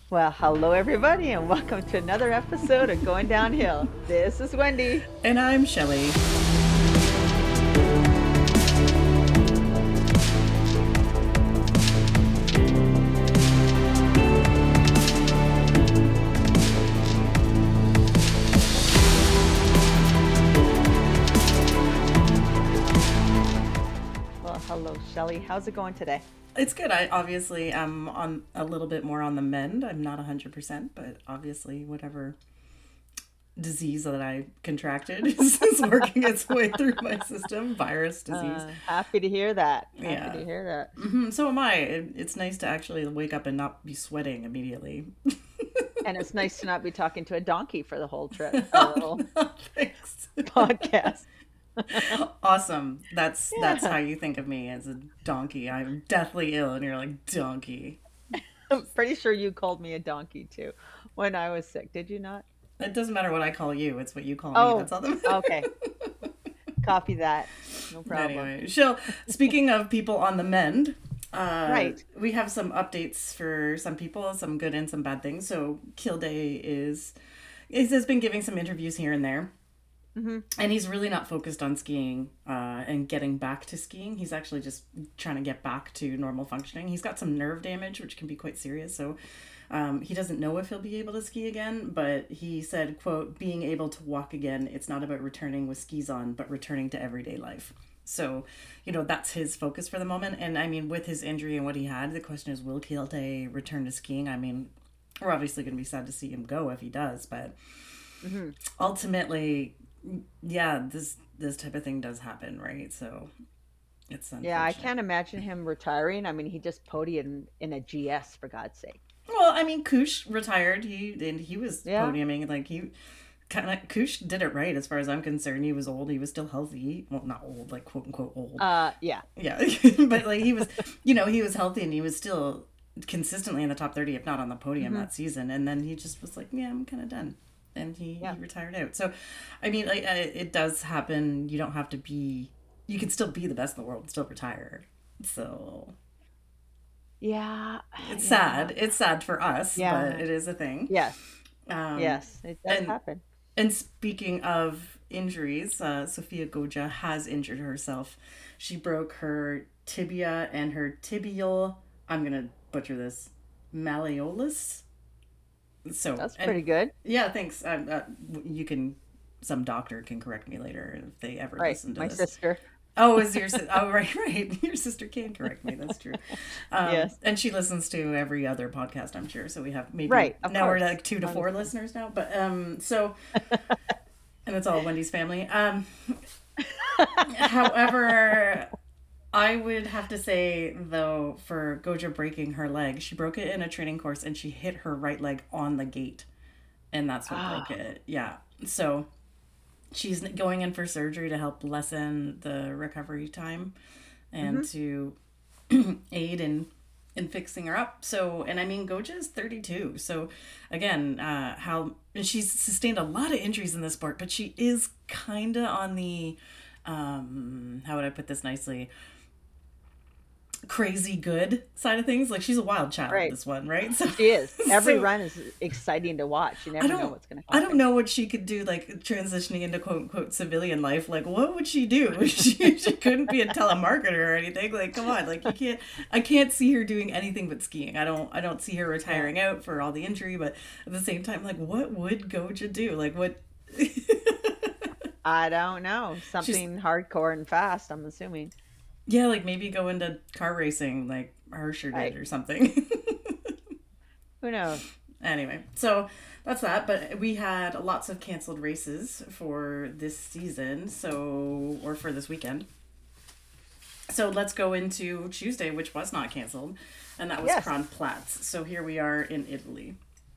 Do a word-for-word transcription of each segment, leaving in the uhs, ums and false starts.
Well, hello everybody, and welcome to another episode of Going Downhill. This is Wendy. And I'm Shelley. Well, hello Shelley. How's it going today? It's good. I obviously am on a little bit more on the mend. I'm not one hundred percent, but obviously whatever disease that I contracted is, is working its way through my system. Virus disease. Uh, happy to hear that. Happy Yeah. to hear that. Mm-hmm. So am I. It, it's nice to actually wake up and not be sweating immediately. And it's nice to not be talking to a donkey for the whole trip, for the whole Thanks. podcast. Awesome. That's that's Yeah. how you think of me, as a donkey. I'm deathly ill, and you're like, donkey. I'm pretty sure you called me a donkey too when I was sick. Did you not? It doesn't matter what I call you. It's what you call me. Oh, That's all that okay. Copy that. No problem. Anyway, so speaking of people on the mend, uh, Right. we have some updates for some people, some good and some bad things. So Kilday is, is has been giving some interviews here and there. Mm-hmm. And he's really not focused on skiing uh, and getting back to skiing. He's actually just trying to get back to normal functioning. He's got some nerve damage, which can be quite serious. So um, he doesn't know if he'll be able to ski again. But he said, quote, being able to walk again, it's not about returning with skis on, but returning to everyday life. So, you know, that's his focus for the moment. And I mean, with his injury and what he had, the question is, will Kilday return to skiing? I mean, we're obviously going to be sad to see him go if he does. But Mm-hmm. ultimately, yeah, this this type of thing does happen, right? So it's Yeah, I unfortunate. can't imagine him retiring. I mean, he just podiumed in a G S for God's sake. Well, I mean, Kush retired. He and he was Yeah. podiuming. Like he kind of Kush did it right, as far as I'm concerned. He was old. He was still healthy. Well, not old, like quote unquote old. Uh, yeah. Yeah, but like he was, you know, he was healthy and he was still consistently in the top thirty, if not on the podium Hmm. that season. And then he just was like, yeah, I'm kind of done. And he, Yeah. he retired out. So, I mean, like, uh, it does happen. You don't have to be, you can still be the best in the world and still retire. So, Yeah. it's Yeah. sad. It's sad for us, but Yeah. it is a thing. Yes. Um, Yes. It does and, happen. and speaking of injuries, uh, Sophia Goja has injured herself. She broke her tibia and her tibial, I'm going to butcher this, malleolus. So, That's and pretty good. yeah, thanks. Um, uh, you can, some doctor can correct me later if they ever Right. listen to My this. sister. Oh, is your si- oh right, right. Your sister can correct me. That's true. Um, Yes. and she listens to every other podcast, I'm sure. So we have maybe Right. Of now we're course. like two to four Wonderful. listeners now. But um, so and it's all Wendy's family. Um, however, I would have to say though, for Goja breaking her leg, she broke it in a training course and she hit her right leg on the gate, and that's what broke Ah. it. Yeah. So she's going in for surgery to help lessen the recovery time and Mm-hmm. to aid in in fixing her up. So, and I mean, Goja is thirty-two. So, again, uh, how and she's sustained a lot of injuries in this sport, but she is kind of on the um, how would I put this nicely? Crazy good side of things. Like she's a wild child, Right. this one, right? So, She is. Every so run is exciting to watch. You I never know don't what's going to I don't happen. know what she could do, like transitioning into quote unquote civilian life. Like what would she do? She, she couldn't be a telemarketer or anything. Like come on, like you can't I can't see her doing anything but skiing. I don't I don't see her Yeah. retiring out for all the injury, but at the same time, like what would Goja do? Like what I don't know. she's Something hardcore and fast, I'm assuming. yeah, like maybe go into car racing like Hersher did Right. or something. Who knows? Anyway, so that's that. But we had lots of canceled races for this season, so or for this weekend. So let's go into Tuesday, which was not canceled, and that was Yes. Kronplatz. So here we are in Italy.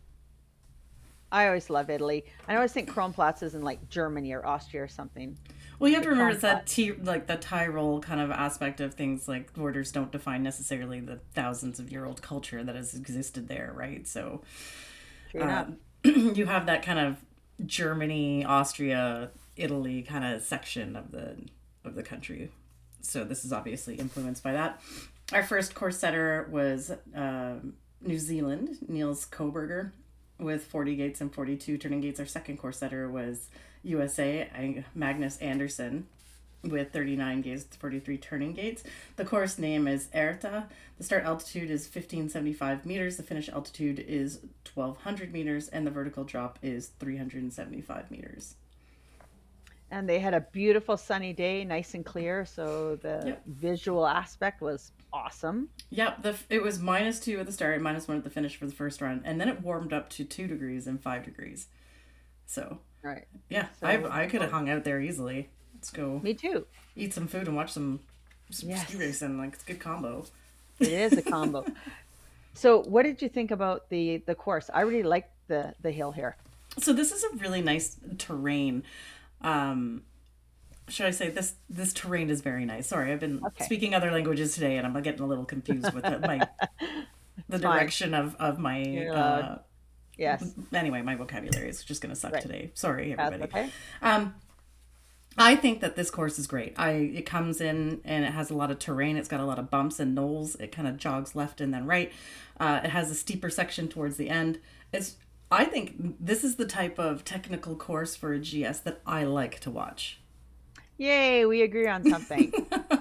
I always love Italy. I always think Kronplatz is in like Germany or Austria or something. Well, you have The to remember it's that Kronplatz. T, like the Tyrol kind of aspect of things. Like borders don't define necessarily the thousands of year old culture that has existed there, right? So True enough. um, you have that kind of Germany, Austria, Italy kind of section of the of the country. So this is obviously influenced by that. Our first course setter was um, New Zealand, Niels Koberger, with forty gates and forty-two turning gates. Our second course setter was U S A, Magnus Anderson, with thirty-nine gates, forty-three turning gates. The course name is Erta. The start altitude is fifteen seventy-five meters. The finish altitude is twelve hundred meters. And the vertical drop is three hundred seventy-five meters. And they had a beautiful sunny day, nice and clear. So the Yep. visual aspect was awesome. Yep, the, it was minus two at the start, minus one at the finish for the first run. And then it warmed up to two degrees and five degrees. So, Right. yeah, So- I, I could have hung out there easily. Let's go Me too. eat some food and watch some, some Yes. ski racing. Like, it's a good combo. It is a combo. So what did you think about the the course? I really liked the the hill here. So this is a really nice terrain. Um, should I say this? This terrain is very nice. Sorry, I've been Okay. speaking other languages today, and I'm getting a little confused with the, my the Fine. direction of of my. You're Uh, allowed. Yes. anyway, my vocabulary is just going to suck Right. today. Sorry, That's everybody. okay. Um, I think that this course is great. I it comes in and it has a lot of terrain. It's got a lot of bumps and knolls. It kind of jogs left and then right. Uh, it has a steeper section towards the end. It's I think this is the type of technical course for a G S that I like to watch. Yay, we agree on something.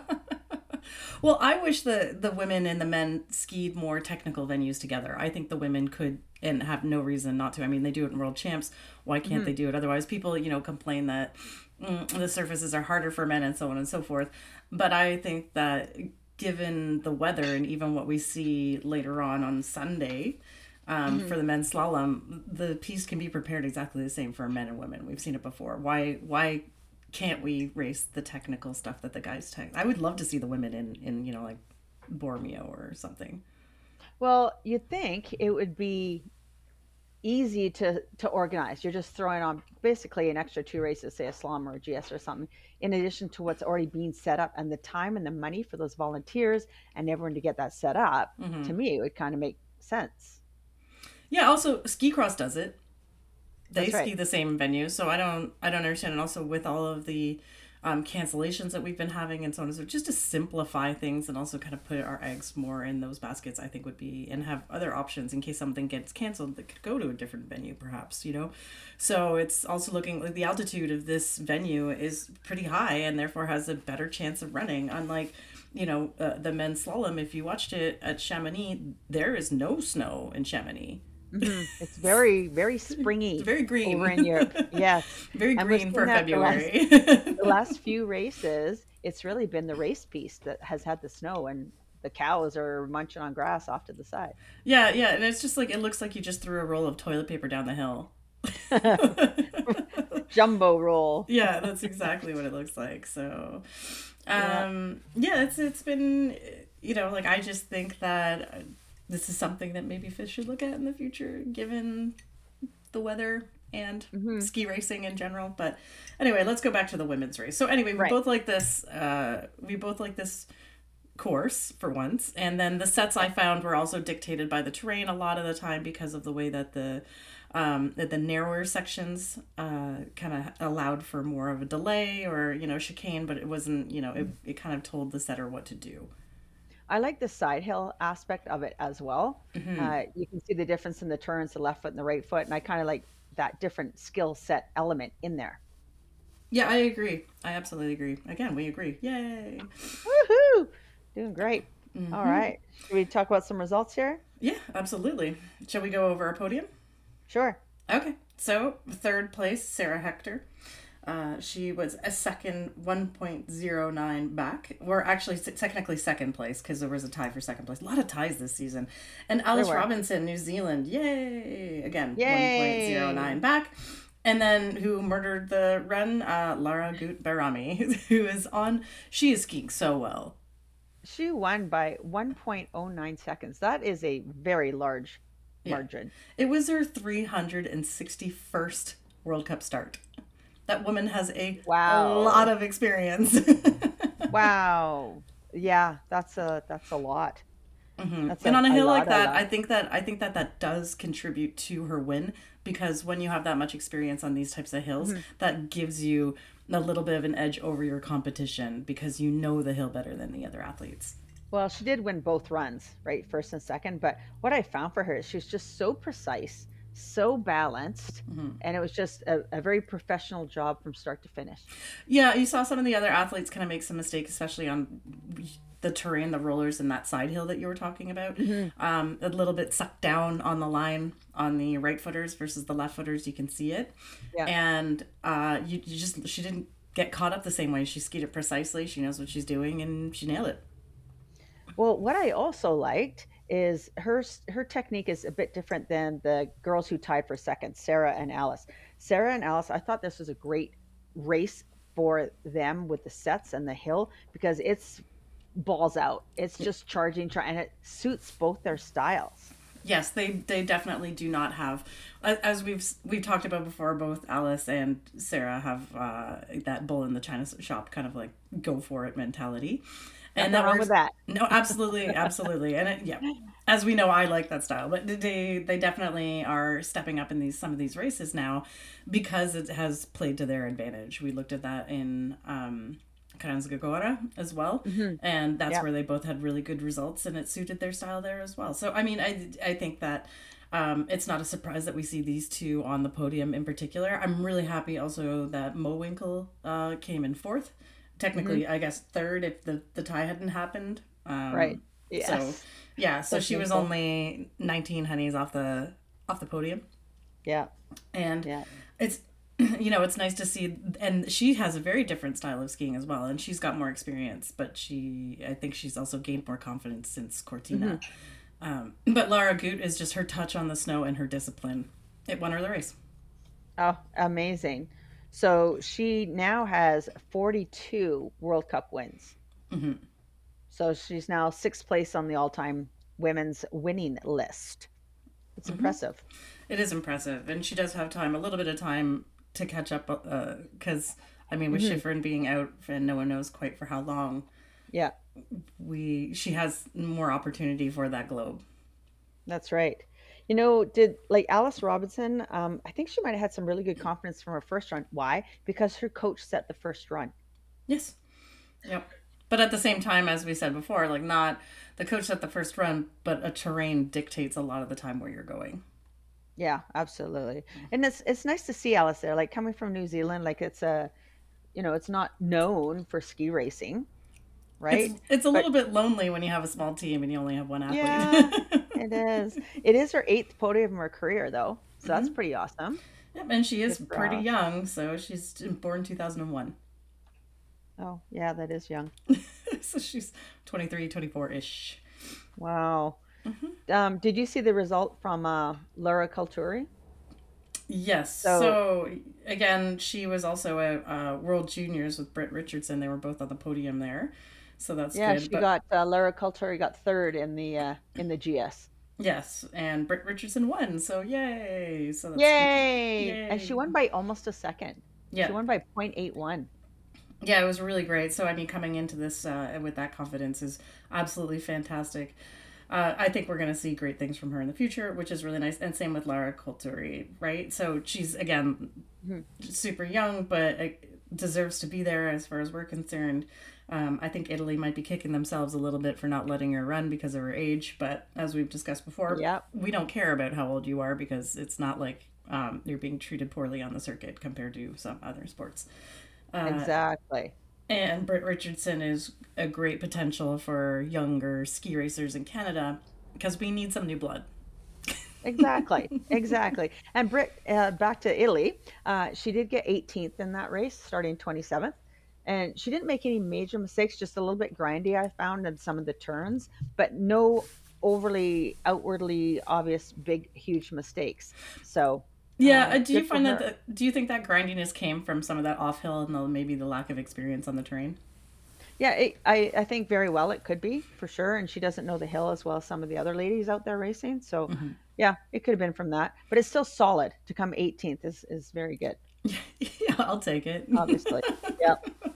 Well, I wish the the women and the men skied more technical venues together. I think the women could and have no reason not to. I mean, they do it in World Champs. Why can't they do it otherwise? People, you know, complain that mm, the surfaces are harder for men and so on and so forth. But I think that given the weather and even what we see later on on Sunday um, for the men's slalom, the piece can be prepared exactly the same for men and women. We've seen it before. Why why can't we race the technical stuff that the guys take? I would love to see the women in in you know like Bormio or something. Well, you'd think it would be easy to to organize. You're just throwing on basically an extra two races, say a slalom or a G S or something, in addition to what's already being set up, and the time and the money for those volunteers and everyone to get that set up. To me, it would kind of make sense. Yeah. Also, Ski Cross does it. They That's right. ski the same venue, so I don't I don't understand. And also with all of the um, cancellations that we've been having and so on and so just to simplify things and also kind of put our eggs more in those baskets, I think would be and have other options in case something gets canceled that could go to a different venue, perhaps, you know. So it's also looking like the altitude of this venue is pretty high and therefore has a better chance of running. Unlike, you know, uh, the men's slalom. If you watched it at Chamonix, there is no snow in Chamonix. Mhm. It's very, very springy It's very green. over in Europe. Yes. Very And we've green seen for that the last, February. the last few races. It's really been the race piece that has had the snow, and the cows are munching on grass off to the side. Yeah, yeah, and it's just like it looks like you just threw a roll of toilet paper down the hill. Jumbo roll. Yeah, that's exactly what it looks like. So, Yeah. um, yeah, it's it's been, you know, like I just think that uh, this is something that maybe Fish should look at in the future, given the weather and Mhm. ski racing in general. But anyway, let's go back to the women's race. So anyway, we Right. both like this. Uh, we both like this course for once, and then the sets I found were also dictated by the terrain a lot of the time because of the way that the um that the narrower sections uh kind of allowed for more of a delay or you know chicane, but it wasn't, you know it, it kind of told the setter what to do. I like the side hill aspect of it as well. Mm-hmm. Uh, you can see the difference in the turns, the left foot and the right foot, and I kind of like that different skill set element in there. Yeah, I agree. I absolutely agree. Again, we agree. Yay. Woohoo! Doing great. Mm-hmm. All right. Should we talk about some results here? Yeah, absolutely. Shall we go over our podium? Sure. Okay, so third place, Sarah Hector. Uh, she was a second, one point oh nine back. We're actually s- technically second place because there was a tie for second place. A lot of ties this season. And Alice were. Robinson, New Zealand, yay! Again, one Yay! point oh nine back. And then who murdered the run? Uh, Lara Gut Barami, who is on, she is skiing so well. She won by one point oh nine seconds. That is a very large Yeah. margin. It was her three hundred sixty-first World Cup start. That woman has a Wow. lot of experience. Wow. Yeah, that's a that's a lot. Mhm. That's And a, on a a hill lot, like a that, lot. I think that I think that that does contribute to her win because when you have that much experience on these types of hills, Mm-hmm. that gives you a little bit of an edge over your competition because you know the hill better than the other athletes. Well, she did win both runs, right? First and second. But what I found for her is she was just so precise, so balanced, Mm-hmm. and it was just a, a very professional job from start to finish. Yeah, you saw some of the other athletes kind of make some mistakes, especially on the terrain, the rollers, and that side hill that you were talking about. Hmm. Um, a little bit sucked down on the line on the right footers versus the left footers. You can see it, Yeah. and uh, you, you just she didn't get caught up the same way. She skied it precisely. She knows what she's doing, and she nailed it. Well, what I also liked is her her technique is a bit different than the girls who tied for second, Sarah and Alice. Sarah and Alice, I thought this was a great race for them with the sets and the hill because it's balls out. It's just charging, try, and it suits both their styles. Yes, they they definitely do not have, as we've we've talked about before. Both Alice and Sarah have uh, that bull in the china shop kind of like go for it mentality, and Nothing that wrong with works. that. No, absolutely, absolutely, and it, yeah, as we know, I like that style, but they they definitely are stepping up in these some of these races now because it has played to their advantage. We looked at that in. Um, Kranjskogora as well, Hmm. and that's Yeah. where they both had really good results, and it suited their style there as well. So I mean, I I think that um, it's not a surprise that we see these two on the podium in particular. I'm really happy also that Mo Winkle uh, came in fourth. Hmm. Technically, I guess third if the the tie hadn't happened. Right. Um, so Yes. yeah, so That's she was Winkle. only nineteen honeys off the off the podium, Yeah. and Yeah. it's you know it's nice to see, and she has a very different style of skiing as well, and she's got more experience, but she I think she's also gained more confidence since Hmm. Cortina. Um, but Lara Goot is just her touch on the snow and her discipline. It won her the race. Oh, amazing. So she now has forty-two World Cup wins. Hmm. So she's now sixth place on the all-time women's winning list. It's Hmm. impressive. It is impressive, and she does have time, a little bit of time to catch up, because uh, I mean, with Hmm. Schifrin being out and no one knows quite for how long, Yeah, we she has more opportunity for that globe. that's right. You know, did like Alice Robinson, um, I think she might have had some really good confidence from her first run. Why? Because her coach set the first run. Yes. Yep. But at the same time, as we said before, like not the coach at the first run, but a terrain dictates a lot of the time where you're going. Yeah, absolutely. And it's it's nice to see Alice there, like coming from New Zealand, like it's a, you know, it's not known for ski racing, It's right? it's a But little bit lonely when you have a small team and you only have one athlete. yeah, it is. It is her eighth podium of her career, though. So that's Hmm. pretty awesome. Yep, and she is Good for pretty Alice. young, so she's born two thousand one. Oh, yeah, that is young. So she's twenty three, twenty four ish. Wow. Um, did you see the result from uh, Laura Culturi? Yes. So, So again, she was also at uh, World Juniors with Britt Richardson. They were both on the podium there, so that's yeah, good. she But got uh, Laura Culturi got third in the uh, in the G S. yes, and Britt Richardson won. So yay! So that's Yay! And she yay. won by almost a second. She Yeah, won by point eight one. yeah, it was really great. So I mean, coming into this uh, with that confidence is absolutely fantastic. Uh, I think we're going to see great things from her in the future, which is really nice. And same with Lara Colturi, right? So she's, again, Mhm. super young, but uh, deserves to be there as far as we're concerned. Um, I think Italy might be kicking themselves a little bit for not letting her run because of her age. But as we've discussed before, Yep, we don't care about how old you are because it's not like um, you're being treated poorly on the circuit compared to some other sports. Uh, exactly. and Britt Richardson is a great potential for younger ski racers in Canada because we need some new blood. Exactly. Exactly. And Britt, uh, back to Italy, uh, she did get eighteenth in that race, starting twenty-seventh. And she didn't make any major mistakes, just a little bit grindy, I found, in some of the turns, but no overly outwardly obvious, big, huge mistakes. So Yeah, uh, uh, do you good for find that her. the, do you think that grindiness came from some of that off hill and the, maybe the lack of experience on the terrain? Yeah, it, I, I think very well it could be for sure. And she doesn't know the hill as well as some of the other ladies out there racing. So, Hmm. yeah, it could have been from that. But it's still solid to come eighteenth is, is very good, Yeah, I'll take it. obviously. Yeah.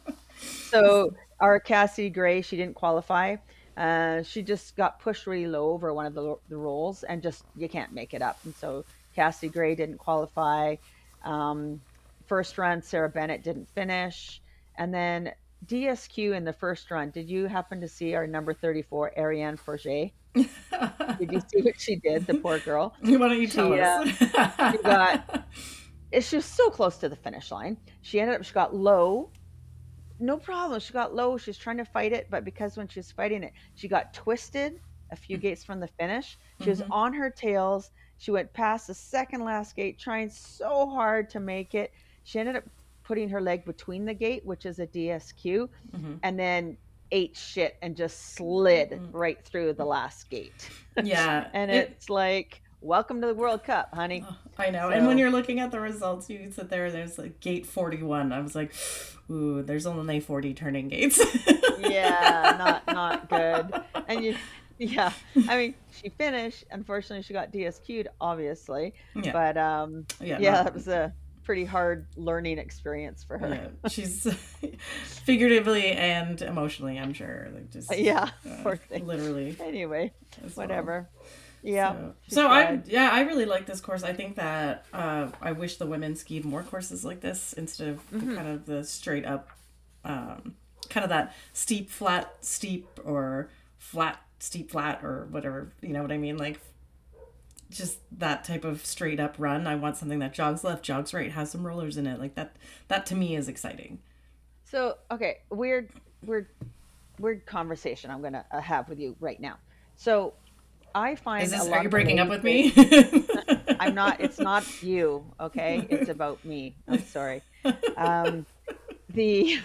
So, our Cassie Gray, she didn't qualify. Uh, she just got pushed really low over one of the, the rolls and just, you can't make it up. And so, Cassie Gray didn't qualify. Um, First run, Sarah Bennett didn't finish. And then D S Q in the first run. Did you happen to see our number thirty-four, Ariane Forget? Did you see what she did? The poor girl. Why don't you tell She us? uh, she got she was so close to the finish line. She ended up she got low. No problem. She got low. She was trying to fight it, but because when she was fighting it, she got twisted a few gates from the finish. She was Hmm. on her tails. She went past the second last gate, trying so hard to make it. She ended up putting her leg between the gate, which is a D S Q, Hmm. and then ate shit and just slid right through the last gate. Yeah, And it. it's like, welcome to the World Cup, honey. Oh, I know. And when So, you're looking at the results, you sit there and there's like gate forty-one. I was like, ooh, there's only forty turning gates. yeah, not not good. And you yeah, I mean, she finished. Unfortunately, she got D S Q'd, obviously. Yeah. But um Yeah, yeah, not. that was a pretty hard learning experience for her. Yeah, she's figuratively and emotionally, I'm sure, like just Yeah, uh, poor thing. literally Anyway, as well. whatever. Yeah, So, she so I tried. yeah, I really like this course. I think that uh, I wish the women skied more courses like this instead of the Hmm. kind of the straight up, um, kind of that steep flat steep or flat steep flat or whatever. You know what I mean? Like just that type of straight up run. I want something that jogs left, jogs right, has some rollers in it. Like that. That to me is exciting. So, okay, weird weird weird conversation I'm going to uh, have with you right now. So, I Is find a this? Are lot you of the breaking up ladies with race. me? I'm not it's not you, okay? It's about me. I'm sorry. Um the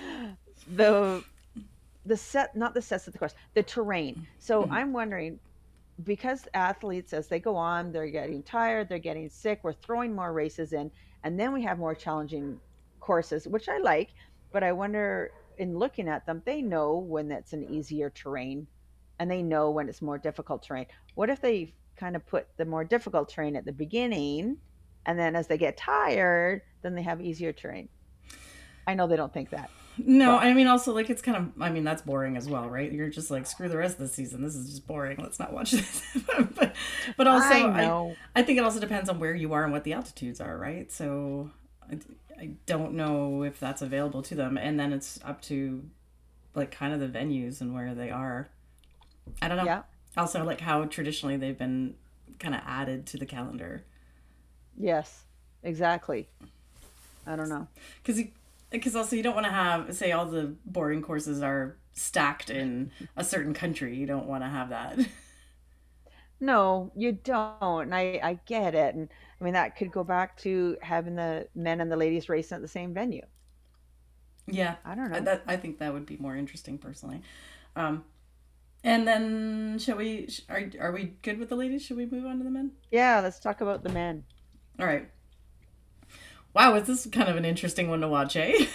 the the set not the sets of the course, the terrain. So I'm wondering, because athletes, as they go on, they're getting tired, they're getting sick, we're throwing more races in, and then we have more challenging courses, which I like. But I wonder, in looking at them, they know when that's an easier terrain and they know when it's more difficult terrain. What if they kind of put the more difficult terrain at the beginning, and then as they get tired, then they have easier terrain? I know they don't think that, No, but I mean also like it's kind of I mean that's boring as well, right? You're just like screw the rest of the season. This is just boring. Let's not watch this. but but also I I know. I think it also depends on where you are and what the altitudes are, right? So I, I don't know if that's available to them, and then it's up to like kind of the venues and where they are. I don't know. Yeah. Also like how traditionally they've been kind of added to the calendar. Yes. Exactly. I don't know. Because because also you don't want to have say all the boring courses are stacked in a certain country. You don't want to have that. No, you don't. And I, I get it. And I mean, that could go back to having the men and the ladies racing at the same venue. Yeah, I don't I- know. that I think that would be more interesting personally. Um, and then shall we? sh- Are are we good with the ladies? Should we move on to the men? Yeah, let's talk about the men. All right. Wow, is this kind of an interesting one to watch, eh?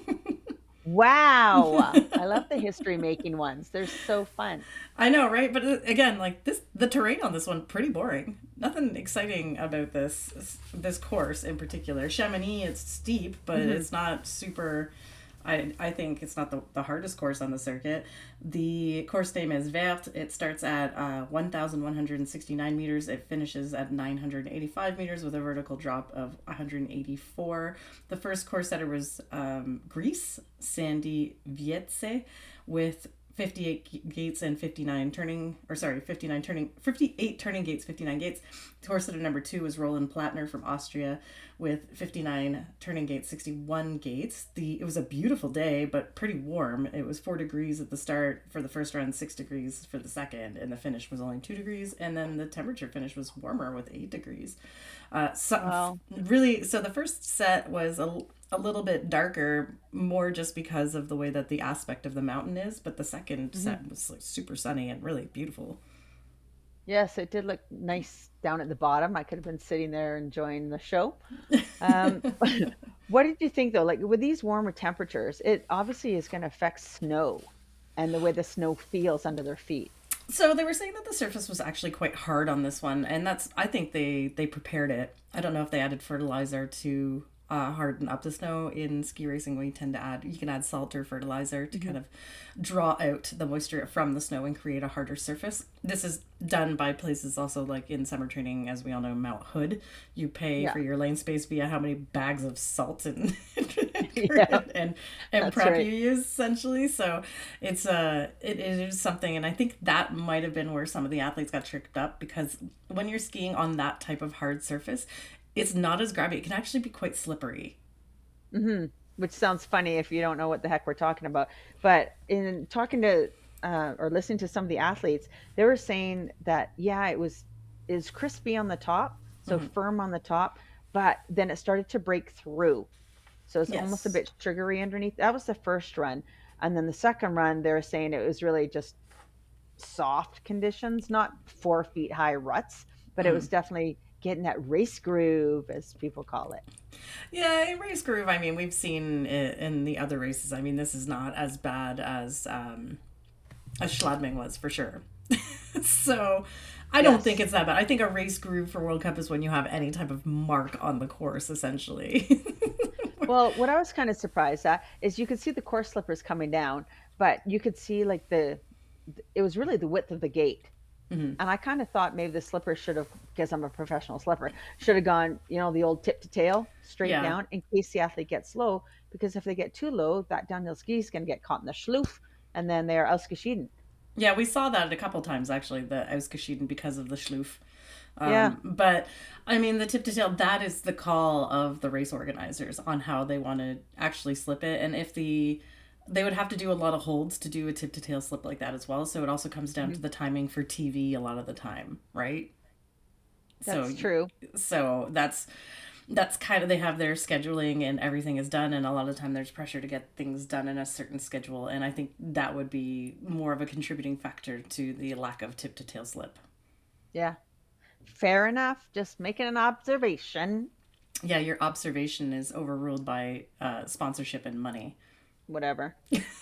Wow. I love the history making ones. They're so fun. I know, right? But uh, again, like this, the terrain on this one pretty boring. Nothing exciting about this this course in particular. Chamonix, it's steep, but Hmm. it's not super. I I think it's not the, the hardest course on the circuit. The course name is Vert. It starts at uh, one thousand one hundred sixty-nine meters. It finishes at nine hundred eighty-five meters with a vertical drop of one hundred eighty-four. The first course setter was um, Greece, Sandy Vietze, with fifty-eight gates and fifty-nine turning, or sorry, fifty-nine turning, fifty-eight turning gates, fifty-nine gates. Horse setter number two was Roland Plattner from Austria with fifty-nine turning gates, sixty-one gates. The It was a beautiful day, but pretty warm. It was four degrees at the start for the first run, six degrees for the second, and the finish was only two degrees. And then the temperature finish was warmer with eight degrees. Uh, so Well, really, so the first set was a a little bit darker, more just because of the way that the aspect of the mountain is. But the second mhm. set was like super sunny and really beautiful. Yes, it did look nice down at the bottom. I could have been sitting there enjoying the show. Um, what did you think though? Like with these warmer temperatures, it obviously is going to affect snow and the way the snow feels under their feet. So they were saying that the surface was actually quite hard on this one, and that's I think they they prepared it. I don't know if they added fertilizer to uh, harden up the snow. In ski racing, we tend to add you can add salt or fertilizer to Hmm. kind of draw out the moisture from the snow and create a harder surface. This is done by places also like in summer training, as we all know, Mount Hood. You pay Yeah. for your lane space via how many bags of salt and Yeah, and and that's prep right. you use essentially. So it's uh it, it is something, and I think that might have been where some of the athletes got tricked up, because when you're skiing on that type of hard surface, it's not as grabby. It can actually be quite slippery. Hmm. Which sounds funny if you don't know what the heck we're talking about. But in talking to uh, or listening to some of the athletes, they were saying that yeah, it was is crispy on the top, so Hmm. firm on the top, but then it started to break through. So it's almost a Yes. bit sugary underneath. That was the first run. And then the second run, they were saying it was really just soft conditions, not four feet high ruts, but it was Mm. definitely getting that race groove, as people call it. Yeah, in race groove, I mean, we've seen it in the other races. I mean, this is not as bad as um, as Schladming was for sure. So I don't think Yes. it's that bad. I think a race groove for World Cup is when you have any type of mark on the course, essentially. Well, what I was kind of surprised at is you could see the course slippers coming down, but you could see like the, it was really the width of the gate. Hmm. And I kind of thought maybe the slipper should have, because I'm a professional slipper, should have gone, you know, the old tip to tail straight Yeah. down in case the athlete gets low. Because if they get too low, that downhill ski is going to get caught in the schloof and then they're ausgeschieden. Yeah, we saw that a couple times actually, the Ausgeschieden, because of the Schloof. Yeah. Um, but I mean, the tip to tail, that is the call of the race organizers on how they want to actually slip it. And if the, they would have to do a lot of holds to do a tip to tail slip like that as well. So it also comes down to Mhm. the timing for T V a lot of the time, right? So, That's true. so that's, that's kind of, they have their scheduling and everything is done, and a lot of the time there's pressure to get things done in a certain schedule, and I think that would be more of a contributing factor to the lack of tip to tail slip. Yeah. Fair enough. Just making an observation. Yeah, your observation is overruled by uh, sponsorship and money. Whatever.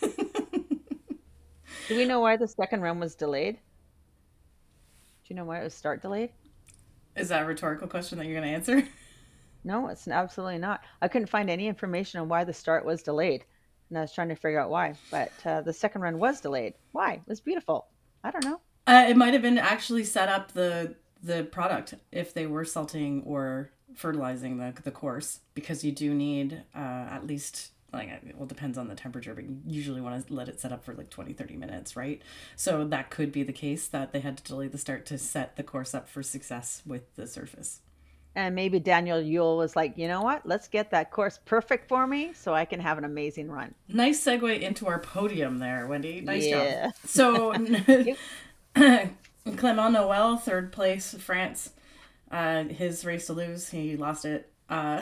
Do we know why the second run was delayed? Do you know why it was start delayed? Is that a rhetorical question that you're going to answer? No, it's absolutely not. I couldn't find any information on why the start was delayed, and I was trying to figure out why. But uh, the second run was delayed. Why? It was beautiful. I don't know. Uh, it might have been actually set up the the product if they were salting or fertilizing the the course, because you do need uh, at least, like, well, it depends on the temperature, but you usually want to let it set up for like twenty thirty minutes, right? So that could be the case that they had to delay the start to set the course up for success with the surface. And maybe Daniel Yule was like, you know what? Let's get that course perfect for me so I can have an amazing run. Nice segue into our podium there, Wendy. Nice job. Yeah. So Yep. Clement Noel, third place, France. Uh, his race to lose, he lost it. Uh,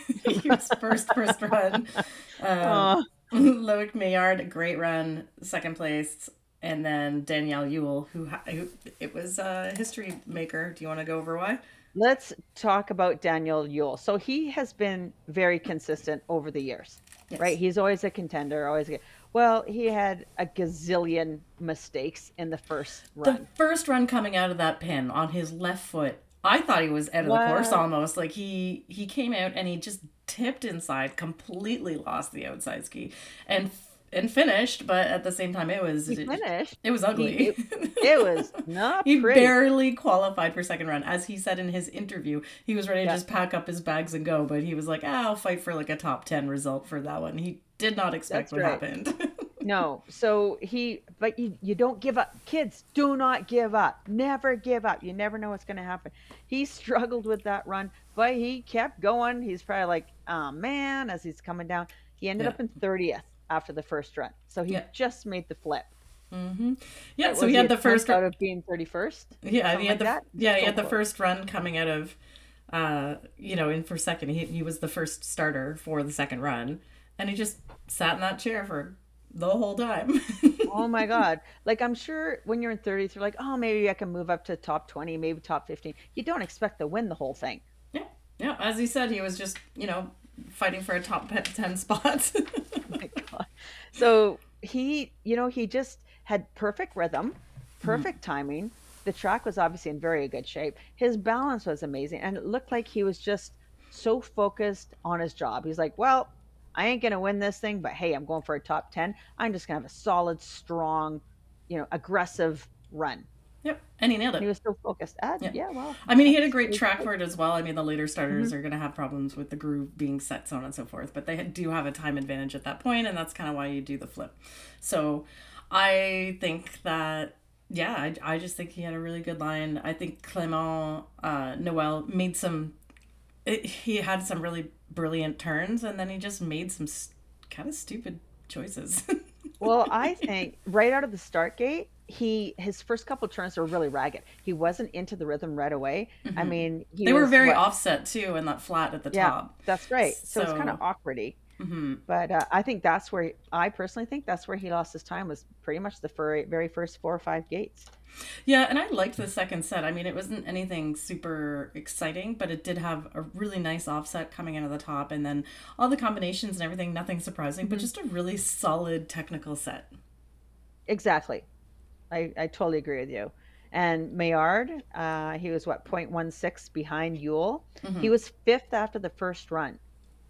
he was first first run. Um, Oh, Loic Maillard, great run, second place, and then Danielle Yule, who, who it was a history maker. Do you want to go over why? let's talk about Daniel Yule. So he has been very consistent over the years, right? Yes, He's always a contender, always a, well, he had a gazillion mistakes in the first the run. first run coming out of that pin on his left foot, I thought he was out of the course What? almost. Like he he came out and he just tipped inside, completely lost the outside ski, and and finished. But at the same time, it was He it, finished. was He ugly. it, it was not He pretty. barely qualified for second run. As he said in his interview, he was ready to Yeah, just pack up his bags and go, but he was like, ah, I'll fight for like a top ten result for that one. He did not expect that's what right. happened. No, so he, but you, you don't give up. Kids, do not give up. Never give up. You never know what's going to happen. He struggled with that run, but he kept going. He's probably like, oh man, as he's coming down. He ended Yeah. up in thirtieth after the first run. So he Yeah. just made the flip. Hmm. Yeah, What so was he he, had a the tenth first out of being thirty-first? yeah, he Something had like the that. yeah, he So had the close. first run coming out of uh, you know, in for second. He he was the first starter for the second run, and he just sat in that chair for the whole time. Oh my God. Like, I'm sure when you're in thirties, you're like, oh, maybe I can move up to top twenty, maybe top fifteen. You don't expect to win the whole thing. Yeah. Yeah, as he said, he was just, you know, fighting for a top ten spot. My God. So he, you know, he just had perfect rhythm, Mhm. perfect timing. The track was obviously in very good shape. His balance was amazing. And it looked like he was just so focused on his job. He's like, well, I ain't going to win this thing, but hey, I'm going for a top ten. I'm just going to have a solid, strong, you know, aggressive run. Yep. And he nailed He it. was so focused. Ah, Yeah. yeah, well, I mean, he had a that's great that's track good. for it as well. I mean, the later Hmm. starters are going to have problems with the groove being set, so on and so forth. But they do have a time advantage at that point, and that's kind of why you do the flip. So I think that, yeah, I, I just think he had a really good line. I think Clement uh, Noel made some, it, he had some really brilliant turns, and then he just made some s- kind of stupid choices. Well, I think right out of the start gate, he his first couple turns were really ragged. He wasn't into the rhythm right away. I mean, he They were was very what? offset too, and that flat at the Yeah, top. that's right. So it's kind of So, awkwardy. mhm. But uh, I think that's where I personally think that's where he lost his time was pretty much the fir- very first four or five gates. Yeah, and I liked the second set. I mean, it wasn't anything super exciting, but it did have a really nice offset coming into the top, and then all the combinations and everything, nothing surprising, but Hmm. just a really solid technical set. Exactly. I, I totally agree with you. And Maillard, uh, he was what, point one six behind Yule. He was fifth after the first run.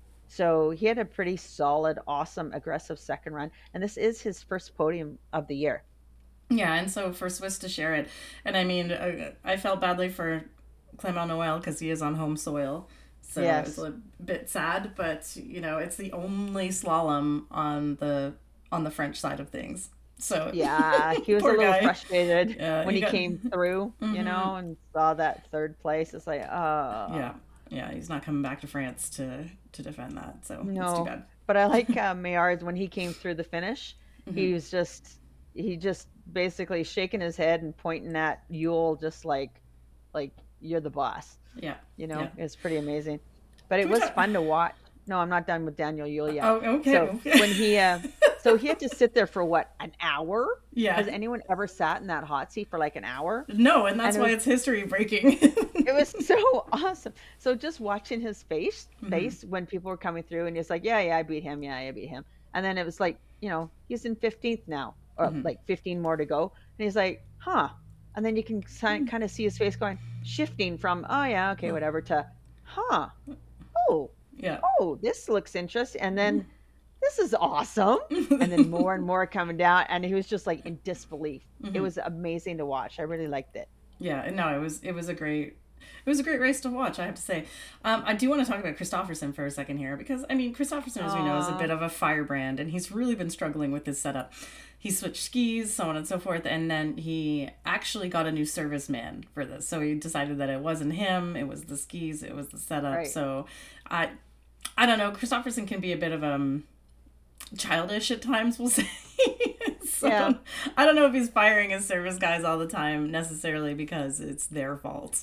So he had a pretty solid, awesome, aggressive second run. And this is his first podium of the year. Yeah, and so for Swiss to share it, and I mean, uh, I felt badly for Clement Noel because he is on home soil, so it was Yes. a bit sad. But you know, it's the only slalom on the on the French side of things. So Yeah, he was a poor little guy. frustrated Yeah, when he he got. came through, you Mm-hmm. know, and saw that third place. It's like, Yeah, oh, yeah, he's not coming back to France to to defend that. So it's too no. bad. But I like uh, Maillard when he came through the finish. Mm-hmm. He was just, he just basically shaking his head and pointing at Yule, just like, like you're the boss. Yeah, You yeah. know, it's pretty amazing. But it Can we was talk? fun to watch. No, I'm not done with Daniel Yule yet. Oh, okay, So okay. when he, uh, so he had to sit there for what, an hour? Yeah. Has anyone ever sat in that hot seat for like an hour? No, and And that's it why was it's history breaking. it was so awesome. So just watching his face Mm-hmm. face when people were coming through and he's like, yeah, yeah, I beat him. Yeah, I beat him. And then it was like, you know, he's in fifteenth now, or Mm-hmm. like fifteen more to go. And he's like, huh. And then you can kind of see his face going, shifting from, oh, yeah, okay, whatever, to, huh, oh, Yeah. oh, this looks interesting. And then this is awesome. And then more and more coming down. And he was just like in disbelief. It Mm-hmm. was amazing to watch. I really liked it. Yeah, no, it was it was a great it was a great race to watch, I have to say. Um, I do want to talk about Christofferson for a second here because I mean Christofferson, as we know, is a Uh, bit of a firebrand, and he's really been struggling with his setup. He switched skis, so on and so forth, and then he actually got a new serviceman for this. So he decided that it wasn't him, it was the skis, it was the setup. right. So I I don't know. Christofferson can be a bit of um childish at times, we'll say. So I Yeah. don't, I don't know if he's firing his service guys all the time necessarily because it's their fault.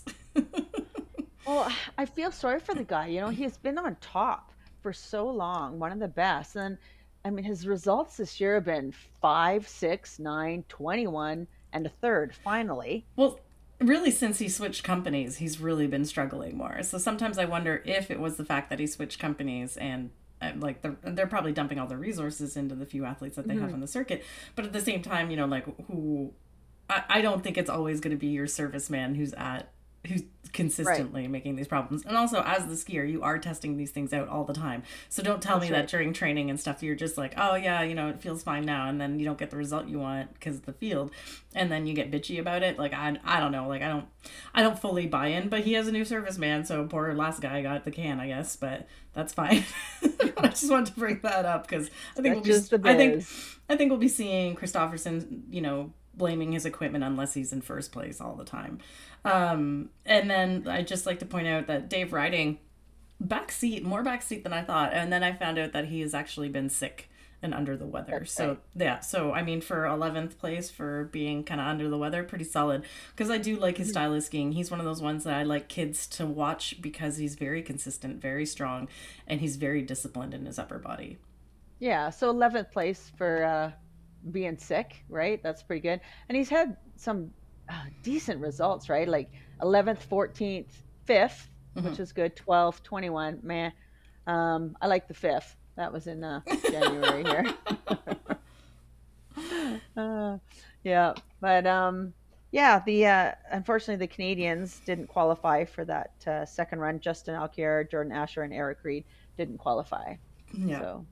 Well, I feel sorry for the guy. You know, he's been on top for so long, one of the best. And I mean, his results this year have been five, six, nine, twenty-one, and a third finally. Well, really, since he switched companies, he's really been struggling more. So sometimes I wonder if it was the fact that he switched companies and uh, like the, they're probably dumping all the resources into the few athletes that they have Hmm. on the circuit. But at the same time, you know, like who I, I don't think it's always going to be your serviceman who's at who's Right. consistently making these problems. And also, as the skier, you are testing these things out all the time. So don't tell me That's that right. during training and stuff, you're just like, oh yeah, you know, it feels fine now, and then you don't get the result you want because of the field, and then you get bitchy about it. Like I, I don't know, like I don't, I don't fully buy in. But he has a new serviceman, so poor last guy got the can, I guess. But that's fine. I just wanted to bring that up because I think we'll Such be, is the I think, biz. I think we'll be seeing Christofferson, you know, blaming his equipment unless he's in first place all the time. Um, and then I just like to point out that Dave Riding, backseat, more backseat than I thought. And then I found out that he has actually been sick and under the weather. That's So right. yeah, so I mean for eleventh place for being kind of under the weather, pretty solid. Because I do like his Mhm. style of skiing. He's one of those ones that I like kids to watch because he's very consistent, very strong, and he's very disciplined in his upper body. Yeah. So eleventh place for uh, being sick, right? That's pretty good. And he's had some uh, decent results, right? Like eleventh, fourteenth, fifth, Mm-hmm. which is good. twelfth, twenty-one. Man, um, I like the fifth. That was in uh, January here. Uh, yeah, but um, yeah, the uh, unfortunately the Canadians didn't qualify for that uh, second run. Justin Alkier, Jordan Asher, and Eric Reed didn't qualify. Yeah, So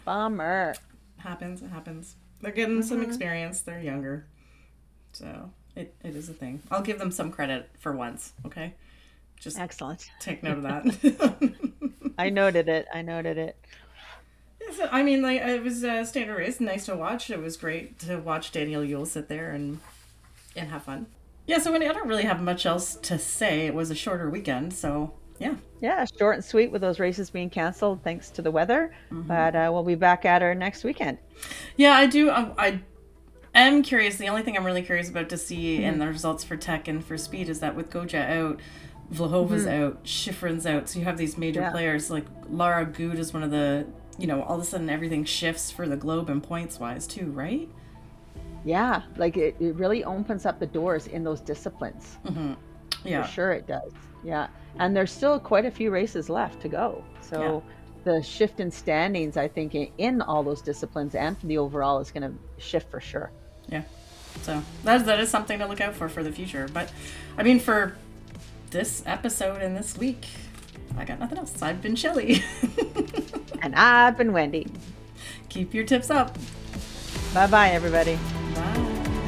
bummer. happens. It happens. They're getting some Hmm. experience. They're younger, so It, it is a thing. I'll give them some credit for once, okay? Just Excellent. take note of that. I noted it. I noted it. Yeah, so, I mean, like, it was a standard race, nice to watch. It was great to watch Daniel Yule sit there and and have fun. Yeah, so I don't really have much else to say. It was a shorter weekend, so yeah. Yeah, short and sweet with those races being canceled thanks to the weather. Mm-hmm. But uh, we'll be back at her next weekend. Yeah, I do. I, I am curious. The only thing I'm really curious about to see mm-hmm. in the results for Tech and for Speed is that with Goja out, Vlhova's mm-hmm. out, Schifrin's out. So you have these major yeah. players. Like Lara Good is one of the, you know, all of a sudden everything shifts for the globe and points wise too, right? Yeah, like it, it really opens up the doors in those disciplines. Mm-hmm. Yeah. For sure it does. Yeah. And there's still quite a few races left to go. So yeah. the shift in standings, I think, in all those disciplines and for the overall is going to shift for sure. Yeah. So that is, that is something to look out for for the future. But, I mean, for this episode and this week, I got nothing else. I've been Shelly. And I've been Wendy. Keep your tips up. Bye-bye, everybody. Bye.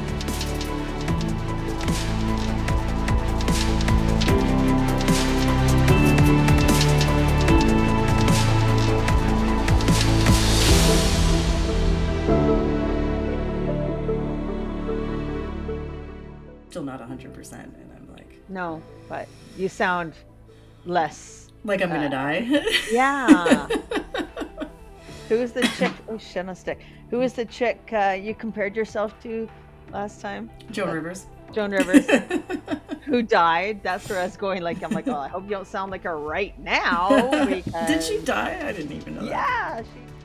Still not one hundred percent, and I'm like... No, but you sound less... Like I'm uh, gonna die? Yeah. Who was the chick... Oh, shit, no stick. Who was the chick uh, you compared yourself to last time? Joan Rivers. Joan Rivers. Who died. That's where I was going. Like, I'm like, oh, I hope you don't sound like her right now. Because... Did she die? I didn't even know yeah, that. Yeah, she